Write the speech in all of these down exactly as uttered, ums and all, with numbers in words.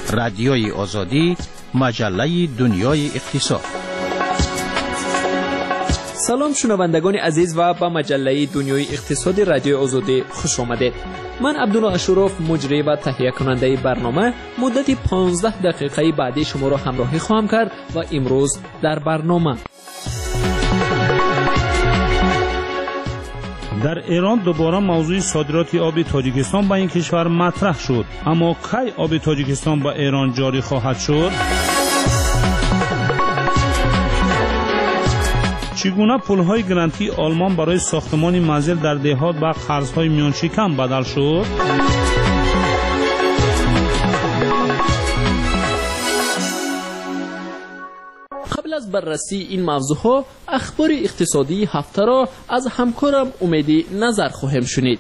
رادیوی آزادی، مجله دنیای اقتصاد. سلام شنوندگان عزیز و به مجله دنیای اقتصادی رادیو آزادی خوش آمدید. من عبدالله اشرف مجری و تهیه کننده برنامه مدت پانزده دقیقه بعدی شما را همراهی خواهم کرد و امروز در برنامه در ایران دوباره موضوع صادرات آب تاجیکستان به این کشور مطرح شد. اما کی آب تاجیکستان به ایران جاری خواهد شد؟ چگونه پول‌های گرانتی آلمان برای ساختمان منزل در دهات به قرض‌های میان شکم بدل شد؟ قبل از بررسی این موضوعها اخبار اقتصادی هفته را از همکارم امیدی نظر خواهیم شنید.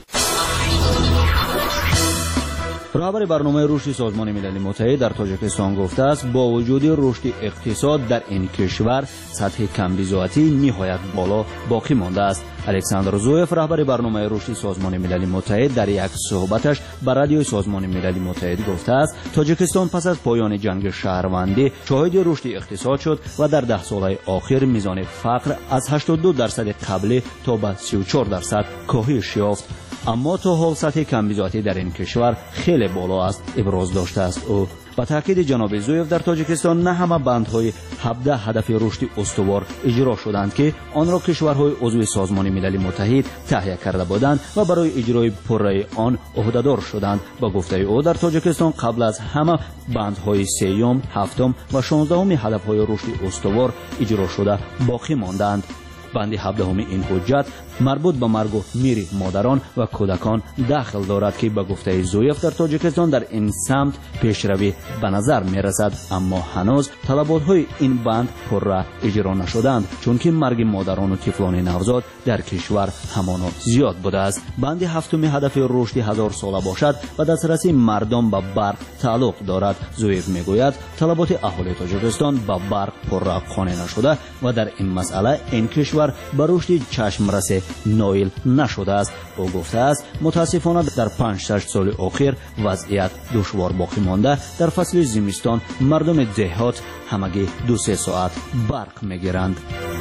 رهبر برنامه رشد سازمان ملل متحد در تاجیکستان گفته است با وجود رشد اقتصاد در این کشور سطح کمبزاعتی نهایت بالا باقی مانده است. الکساندر زویف رهبر برنامه رشد سازمان ملل متحد در یک صحبتش با رادیوی سازمان ملل متحد گفته است تاجیکستان پس از پایان جنگ شهروندی شاهد رشد اقتصاد شد و در ده سال اخیر میزان فقر از هشتاد و دو درصد قبلی تا به سی و چهار درصد کاهش یافت. اما تا حال سطح کمبزاعتی در این کشور خیلی بالا است ابراز داشته است. او با تاکید جناب زویف در تاجیکستان نه همه بندهای هفده هدف رشد استوار اجرا شدند که آن را کشورهای عضو سازمان ملل متحد تهیه کرده بودند و برای اجرای پره آن عهده‌دار شدند. با گفته او در تاجیکستان قبل از همه بندهای سیوم، هفتم و شانزدهم هدفهای رشد استوار اجرا شده باقی ماندند. بند هفدهم این حجت مربوط به مرگ و میر مادران و کودکان داخل دارد که به گفته زویف در تاجیکستان در این سمت پیشروی به نظر می رسد، اما هنوز طلبات های این بند پره اجرا نشدند چون که مرگ مادران و طفلان نوزاد در کشور همانا زیاد بوده است. بند هفتم هدف رشد هزار ساله باشد و دسترسی مردم به برق تعلق دارد. زویف می گوید طلبات اهالی تاجیکستان به برق پره قانع نشده و در این مسئله این کشور به رشد چشم رسه نایل نشده است. او گفته است متاسفانه در پنج شش سال اخیر وضعیت دشوار باقی مانده. در فصل زمستان مردم دهات همگی دو سه ساعت برق میگیرند.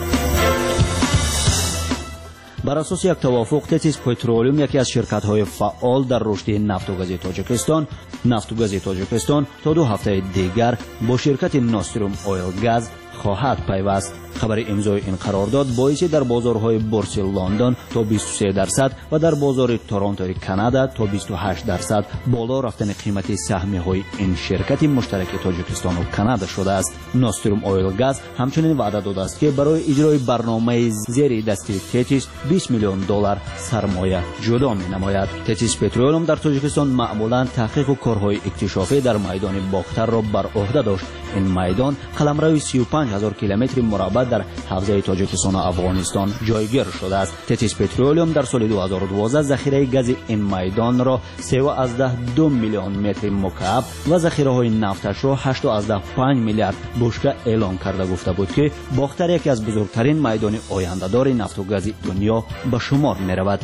بر اساس یک توافق تتیس پترولیوم یکی از شرکت‌های فعال در رشد نفت و گاز تاجیکستان نفت و گاز تاجیکستان تا دو هفته دیگر با شرکت ناستروم اویل گاز خواهد پیوست. خبر امضای این قرارداد باعث در بازارهای بورس لندن تا بیست و سه درصد و در بازار تورنتو کانادا تا بیست و هشت درصد بالا رفتن قیمت سهمی‌های این شرکت مشترک تاجیکستان و کانادا شده است. ناستروم اویل گاز همچنین وعده داده است که برای اجرای برنامه زیر دستی تتیس بیست میلیون دلار سرمایه جدا می‌نماید. تتیس پترولیوم در تاجیکستان معمولاً تحقیق و کارهای اکتشافی در میدان باختر را بر عهده داشت. این میدان قلمرو سی و پنج هزار کیلومتر مربع در حوزه تاجیکستان و افغانستان جایگیر شده است. تتیس پترولیوم در سال دو هزار و دوازده ذخیره گاز این میدان را سه و از ده دو میلیون متر مکعب و ذخیره های نفتش را هشت و از ده پنج میلیارد بشکه اعلام کرده گفته بود که باختر یکی از بزرگترین میدان آینده‌دار نفت و گاز دنیا به شمار می‌رود.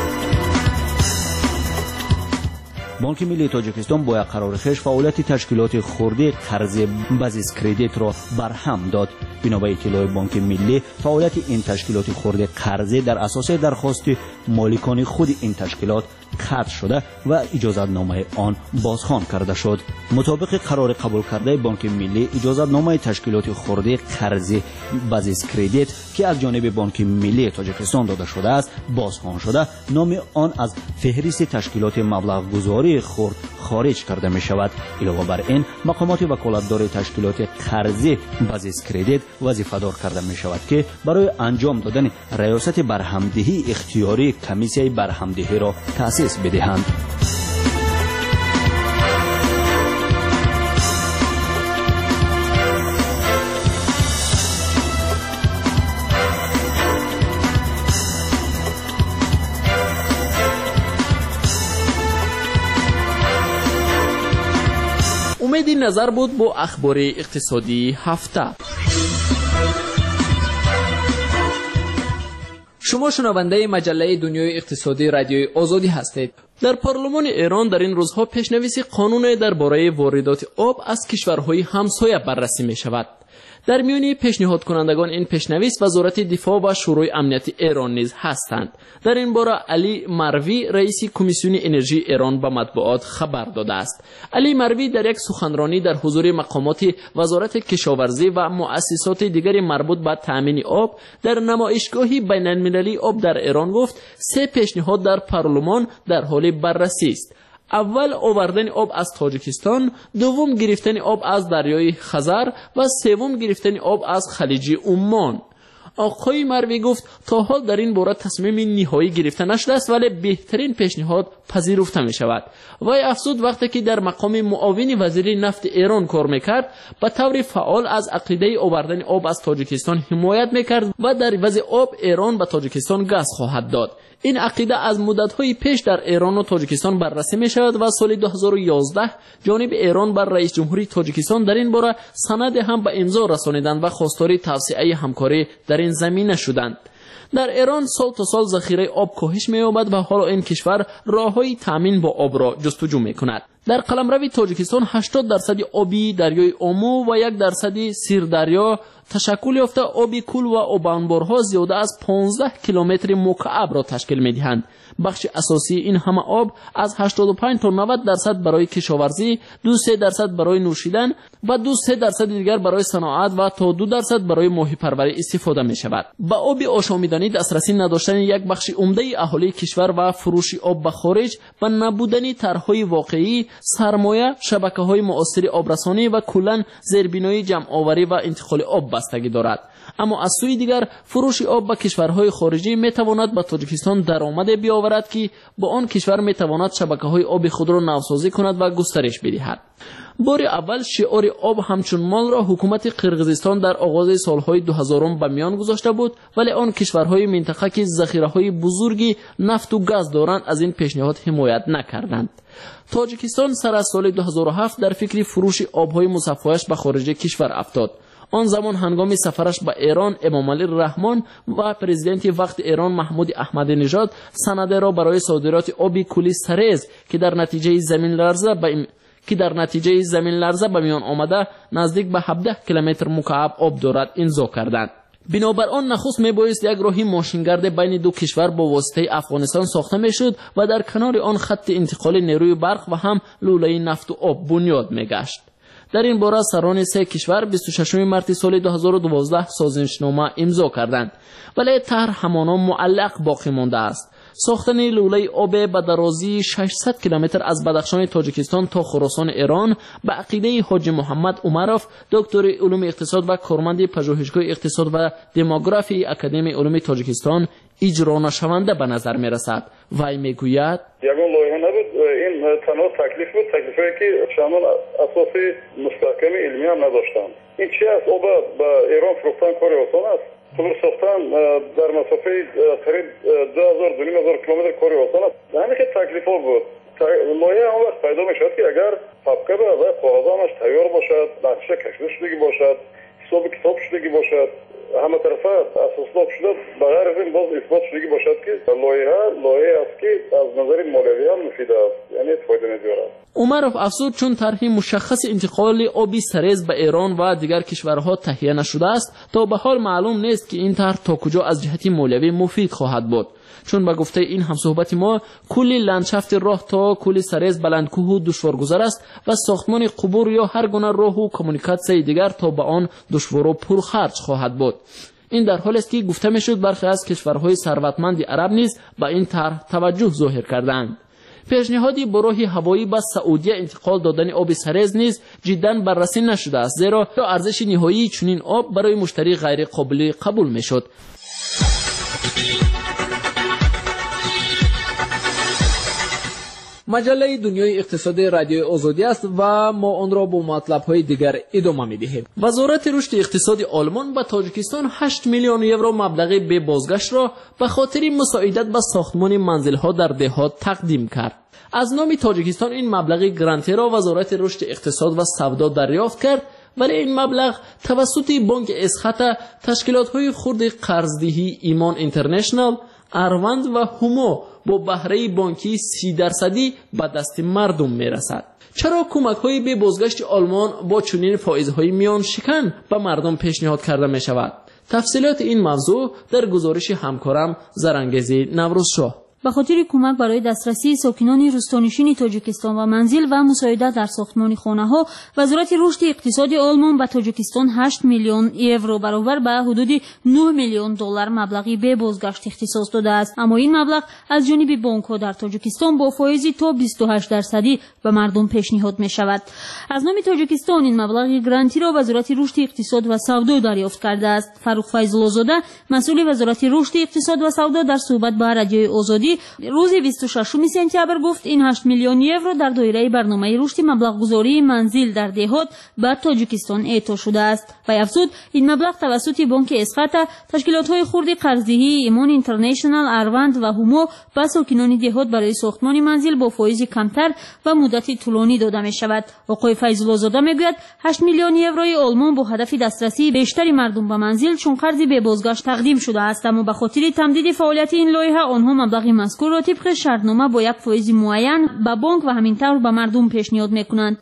بانک ملی تاجیکستان با یک قرار خویش فعالیت تشکیلات خردی قرض بازیس کردیت را برهم داد. بنا به اطلاع بانک ملی فعالیت این تشکیلات خرد قرضه در اساس درخواست مالکان خود این تشکیلات قطع شده و اجازت نامه آن بازخوان کرده شد. مطابق قرار قبول کرده بانک ملی اجازت نامه تشکیلات خرد قرضه بازیس کردیت که از جانب بانک ملی تاجیکستان داده شده است بازخوان شده، نام آن از فهرست تشکیلات مبلغ گذاری خرد خارج کرده می شود. علاوه بر این مقامات وکالتدار تشکیلات قرضه بازیس کردیت وظیفه دار کرده می شود که برای انجام دادن ریاست برهمدهی اختیاری کمیسیه برهمدهی را تأسیس بدهند. امیدی نظر بود با اخبار اقتصادی هفته. شما شنونده مجله دنیای اقتصادی رادیوی آزادی هستید. در پارلمان ایران در این روزها پیشنویس قانون درباره واردات آب از کشورهای همسایه بررسی می شود. در میان پیشنهاد کنندگان این پیشنویس وزارت دفاع و شورای امنیت ایران نیز هستند. در این باره علی مروی رئیس کمیسیون انرژی ایران به مطبوعات خبر داده است. علی مروی در یک سخنرانی در حضور مقامات وزارت کشاورزی و مؤسسات دیگر مربوط به تامین آب در نمایشگاهی بین المللی آب در ایران گفت سه پیشنهاد در پارلمان در حال بررسی است. اول آوردن آب از تاجیکستان، دوم گرفتن آب از دریای خزر و سوم گرفتن آب از خلیج عمان. آقای مروی گفت تا حال در این باره تصمیم نهایی گرفته نشده است ولی بهترین پیشنهاد پذیرفته می شود. وی افزود وقتی که در مقام معاون وزیر نفت ایران کار میکرد به طور فعال از عقیده آوردن آب از تاجیکستان حمایت میکرد و در عوض آب ایران به تاجیکستان گاز خواهد داد. این عقیده از مدت‌های پیش در ایران و تاجیکستان بررسی می شود و سال دو هزار و یازده جانب ایران بر رئیس جمهوری تاجیکستان در این باره سند هم به امضا رسانیدند و خواستار توسعه همکاری در این زمینه شدند. در ایران سال تا سال ذخیره آب کاهش می‌یابد و حالا این کشور راه‌های تامین با آب را جستجو می‌کند. در قلمرو تاجیکستان هشتاد درصد آبی دریای آمو و یک درصد سیردریا تشکل یافته آب کل و آب انبارها زیاده از پانزده کیلومتر مکعب را تشکیل می‌دهند. بخش اساسی این همه آب از هشتاد و پنج تا نود درصد برای کشاورزی، دو سه درصد برای نوشیدن و دو سه درصد دیگر برای صنعت و تا دو درصد برای ماهی پروری استفاده می شود. با آب آشامیدنی دسترسی نداشتن یک بخش عمده اهالی کشور و فروش آب به خارج و نبودن طرح‌های واقعی، سرمایه، شبکه‌های معاصر آبرسانی و کلاً زیربنای جمع‌آوری و انتقال آب بستگی دارد. اما از سوی دیگر فروش آب به کشورهای خارجی میتواند به تاجیکستان درآمد بیاورد که با آن کشور میتواند شبکه‌های آب خود را نوسازی کند و گسترش بدهد. بار اول شعار آب همچون مال را حکومت قرقیزستان در آغاز سالهای دو هزارم به میان گذاشته بود ولی آن کشورهای منطقه که ذخیره‌های بزرگی نفت و گاز دارند از این پیشنهاد حمایت نکردند. تاجیکستان سر از سال دو هزار و هفت در فکر فروش آبهای مصفایش به خارج کشور افتاد. آن زمان هنگام سفرش به ایران امامعلی رحمان و پرزیدنت وقت ایران محمود احمدی نژاد سند را برای صادرات آب کلی سرز که در نتیجه زمین لرزه به که در نتیجه زمین لرزه به میان آمده نزدیک به هفده کیلومتر مکعب آب دارد امضا کردند. بنابر آن نخست میبایست یک راهی ماشینگرد بین دو کشور با واسطه افغانستان ساخته میشد و در کنار آن خط انتقال نیروی برق و هم لوله نفت و آب بنیاد میگشت. در این باره سران سه کشور بیست و ششم مارس سال دو هزار و دوازده سازشنامه امضا کردند ولی طرح همانا معلق باقی مانده است. ساختن لوله آب به درازی ششصد کیلومتر از بدخشان تاجیکستان تا خراسان ایران به عقیده حاجی محمد عمروف دکتر علوم اقتصاد و کارمند پژوهشگاه اقتصاد و دموگرافی اکادمی علوم تاجیکستان اجرا نشونده به نظر می رسد. وی می گوید یگان لایحه نبود، این تنها تکلیف بود، تکلیفی که چندان اساسی مستحکم علمی هم نداشتند. این چی است؟ آب به ایران فروختن کار آسان است. قبر ساختن در مسافه قریب دو هزار دو نیم هزار کیلومتر کار آسان است. همین که تکلیف ها بود. لایحه هم وقت پیدا می شود که اگر پاپکه به و کاغذامش تیار باشد، نقشه کشیده شدگی باشد، حساب کتاب شدگی باشد، همه طرفه اساسات شده بغیر از این باز اثبات شدگی باشد که لایحه لایحه است که از نظر مالیوی هم مفید است، یعنی فایده ندارد. عمروف افزود چون طرح مشخص انتقال آبی سرز به ایران و دیگر کشورها تهیه نشده است تا به حال معلوم نیست که این طرح تا کجا از جهت مالیوی مفید خواهد بود. چون به گفته این همصحبت ما کلی لندشافت راه تا کلی سرز بلندکوه و دشوارگذر است و ساختمان قبور یا هر گونه راه و کمونیکاسیون دیگر تا به آن دشوار و پرخرج خواهد بود. این در حالی است که گفته میشد برخی از کشورهای ثروتمند عرب نیز به این طرح توجه ظاهر کردند. پیشنهادی برای هوایی به سعودی انتقال دادن آب سرز نیز جدا بررسی نشده است زیرا ارزش نهایی چنین آب برای مشتری غیر قابل قبول میشد. مجله دنیای اقتصاد رادیو آزادی است و ما آن را با مطلب‌های دیگر ادامه می‌دهیم. وزارت رشد اقتصادی آلمان به تاجیکستان هشت میلیون یورو مبلغ به بازگشت را به خاطر مساعدت به ساختمان منزل‌ها در دهات تقدیم کرد. از نام تاجیکستان این مبلغ گرانتی را وزارت رشد اقتصاد و سودا دریافت کرد ولی این مبلغ توسط بانک اسخط، تشکیلات‌های خرد قرضدهی ایمان اینترنشنال، اروند و هومو با بهره بانکی سی درصدی به دست مردم میرسد. چرا کمک های به بازگشت آلمان با چنین فائزهای میان شکن به مردم پیشنهاد کرده می شود؟ تفصیلات این موضوع در گزارش همکارم زرنگزی نوروزشاه. به خاطر کمک برای دسترسی ساکنان روستانشین تاجیکستان و منزل و مساعدت در ساختمان خانه‌ها، وزارت رشد اقتصادی آلمان به تاجیکستان هشت میلیون یورو برابر به حدود نه میلیون دلار مبلغی به بازگشت اختصاص داده است. اما این مبلغ از جانب بانک‌ها در تاجیکستان با فایزی تا بیست و هشت درصدی به مردم پیشنهاد می شود. از نام تاجیکستان این مبلغ گرانتی را وزارت رشد اقتصاد و سودا دریافت کرده است. فاروق فیض‌الله‌زاده، مسئول وزارت رشد اقتصاد و سودا، در صحبت با رادیوی آزادی روز بیست و ششم سپتامبر گفت این هشت میلیون یورو در دایره برنامه رشد مبلغ گذاری منزل در دهات به تاجیکستان اعطا شده است. و افزود این مبلغ توسط بانک اسقاط، تشکیلات‌های خردی قرضه‌ای ایمان اینترنشنال، اروند و هومو به ساکنان دهات برای ساختمان منزل با فایز کمتر و مدت طولانی داده می شود. آقای فیض‌الله‌زاده میگوید هشت میلیون یوروی آلمان با هدف دسترسی بیشتری مردم به منزل چون قرضی به بازگشت تقدیم شده است، اما به خاطر تمدید فعالیت این لایحه آنها مبلغ مذکور را طبق شرطنامه با یک فایز معین به بانک و همین طور به مردم پیشنهاد میکنند.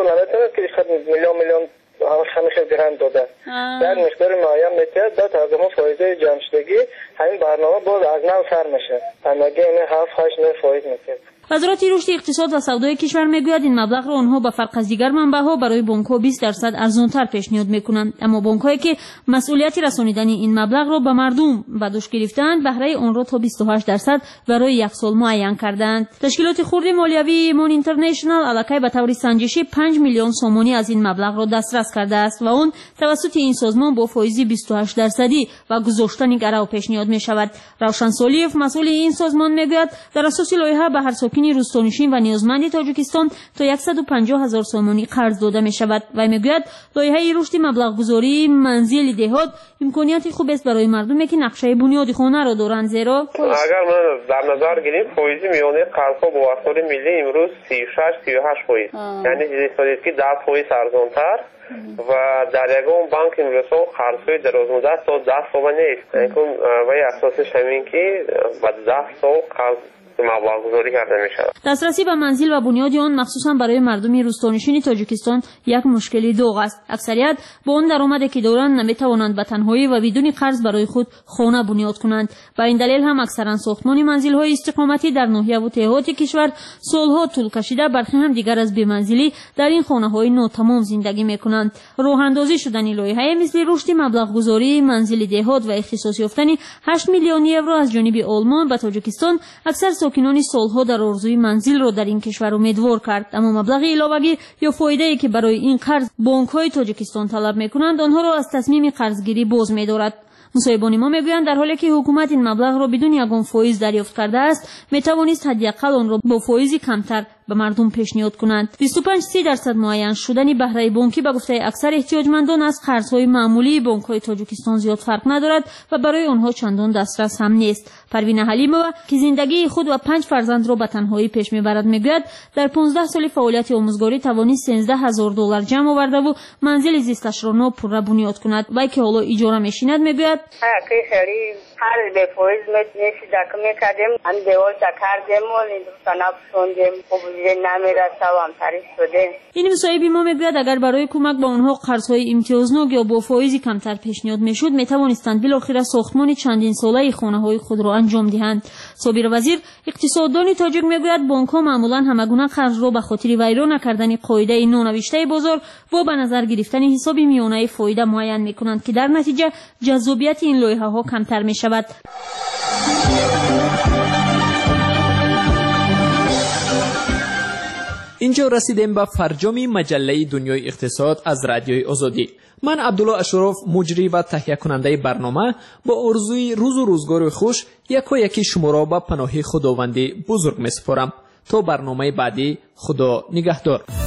میلیون میلیون همیشه گرانت داده در مقدار معین میتید بعد از اون فایزه جمع شدگی همین برنامه باز از نو سر میشه. همگی این هفت هشت نه فایز میتید. وزارت رشد اقتصاد و سودای کشور میگوید این مبلغ را آنها به فرق از دیگر منبع‌ها برای بانک‌ها بیست درصد ارزان‌تر پیشنهاد میکنند، اما بانک‌هایی که مسئولیت رسانیدن این مبلغ را به مردم به دوش گرفتند بهره آن را تا بیست و هشت درصد برای یک سال معین کردند. تشکیلات خرد مالیوی ایمان اینترنشنال الکی به طور سنجشی پنج میلیون سومانی از این مبلغ را دسترس کرده است و آن توسط این سازمان با فایز بیست و هشت درصدی و گذاشتن گرو پیشنهاد می شود. روشن سالیف، مسئول این سازمان میگوید در اساس لایحه به هر ساکنی روستانشین و نیازمند تاجیکستان تا صد و پنجاه هزار سومانی قرض داده می شود و میگوید لایحه رشد مبلغ گذاری منزل دهات امکانیت خوب است برای مردمی که نقشه بنیادی خانه را دارند، زیرا اگر ما در نظر گیریم فایز میانه قرض‌ها با وسایل ملی امروز سی و شش سی و هشت فایز، یعنی حسابی که ده فایز ارزان‌تر و در یگان بانک امروز قرض‌های دراز مدت تا ده سال نیست. یعنی و اساسش همین که بعد ده سال قرض مبلغ گذاری کرده می شود. دسترسی به منزل و بنیاد آن مخصوصا برای مردم روستانشین تاجیکستان یک مشکلی داغ است. اکثریت با آن درآمدی که دارند نمی توانند به تنهایی و بدون قرض برای خود خانه بنیاد کنند. به این دلیل هم اکثرا ساختمان منزل‌های استقامتی در ناحیه و دهات کشور سالها طول کشیده، برخی هم دیگر از بی‌منزلی در این خانه‌های ناتمام زندگی می‌کنند. راه اندازی شدن لایحه مثل رشد مبلغ گذاری منزل دهات و اختصاص یافتن هشت میلیون یورو از جانب آلمان به تاجیکستان اکثر ساکنان سالها در آرزوی منزل را در این کشور امیدوار کرد، اما مبلغ علاوه‌ای یا فایده‌ای که برای این قرض بانک‌های تاجیکستان طلب می‌کنند آنها را از تصمیم قرضگیری باز می‌دارد. مصاحبان ما میگویند در حالی که حکومت این مبلغ را بدون یگان فایز دریافت کرده است، میتوانست حداقل آن را با فایز کمتر به مردم پیشنهاد کنند. بیست و پنج درصد معین شدن بهره بانکی به گفته اکثر احتیاجمندان از قرض‌های معمولی بانک‌های تاجیکستان زیاد فرق ندارد و برای آنها چندان دسترس هم نیست. پروین حلیمова که زندگی خود و پنج فرزند را به تنهایی پیش میبرد میگوید در پانزده سال فعالیت آموزگاری توانست سیزده هزار دلار جمع آورده و منزل زیستش را ناپورره بنیاد کند. وی که حالا اجاره میشیند میگوید هر به فایز میشه دکم میکردیم هم دیوال کردیم و این سناب سوندیم خوب نمیرسه و هم تریف شده. این مصاحبی ما میگوید اگر برای کمک به آنها قرض‌های امتیازناک یا با فایز کمتر پیشنهاد میشد میتوانستند بالاخره ساختمان چندین ساله خانه‌های خود را انجام دهند. صابر وزیر اقتصاددان تاجیک میگوید بانک‌ها معمولا همگونه قرض را به خاطر ویران نکردن قاعده نونوشته بازار و به نظر گرفتن حساب میانه فایده معین میکنند که در نتیجه جذابیت این لایحه‌ها کمتر میشود. اینجا رسیدیم به فرجام مجله دنیای اقتصاد از رادیوی آزادی. من عبدالله اشرف مجری و تهیه کننده برنامه با آرزوی روز و روزگار خوش یکا یکی شما را به پناه خداوند بزرگ می سپارم. تا برنامه بعدی، خدا نگهدار.